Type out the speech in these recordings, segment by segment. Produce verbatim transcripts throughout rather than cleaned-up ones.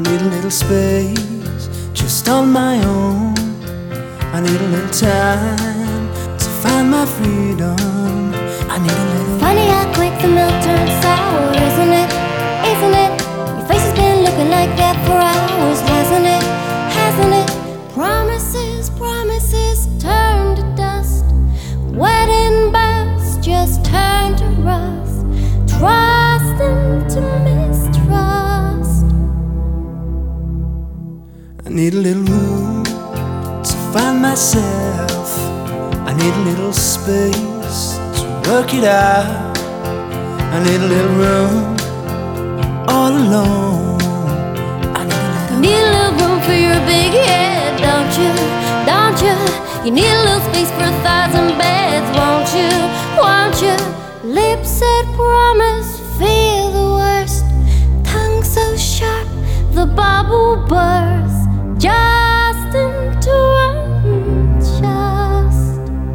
need a little space just on my own. I need a little time to find my freedom. I need a little. Funny how quick the milk turns sour, isn't it? Isn't it? Your face has been looking like that for hours, hasn't it? Hasn't it? Promises, promises turn to dust. Wedding bells just turn to rust. Trust into mistrust. I need a little room to find myself. I need a little space to work it out. I need a little room all alone. I need a little. You need a little room for your big head, don't you? Don't you? You need a little space for a thousand beds, won't you? Won't you? Lips said promise, feel the worst. Tongue so sharp, the bubble bursts. Just into unjust.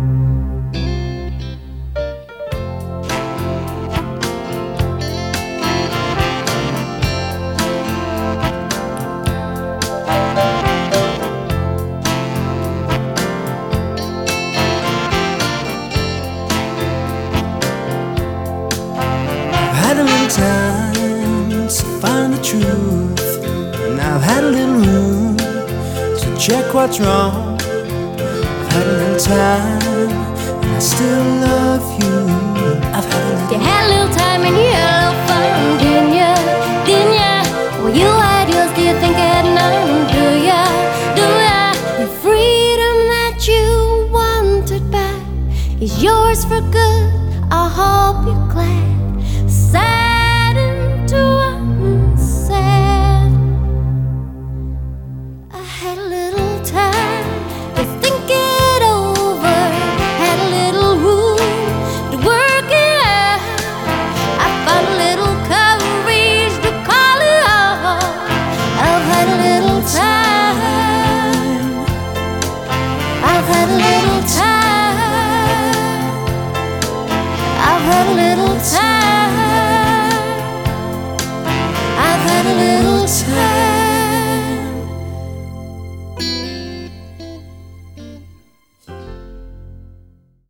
I've had a little time to find the truth, and I've had a little room to check what's wrong. I've had a little time, and I still love you. I've had a little. You had a little time and you had a little fun, didn't ya? Didn't ya? Well, you had yours, do you think I had none? Do ya? Do ya? The freedom that you wanted back is yours for good. I hope you're glad. Sad into unsaid. I had a little time to think it over. Had a little room to work it out. I found a little courage to call it off. I've had a little time. I've had a little time. I've had a little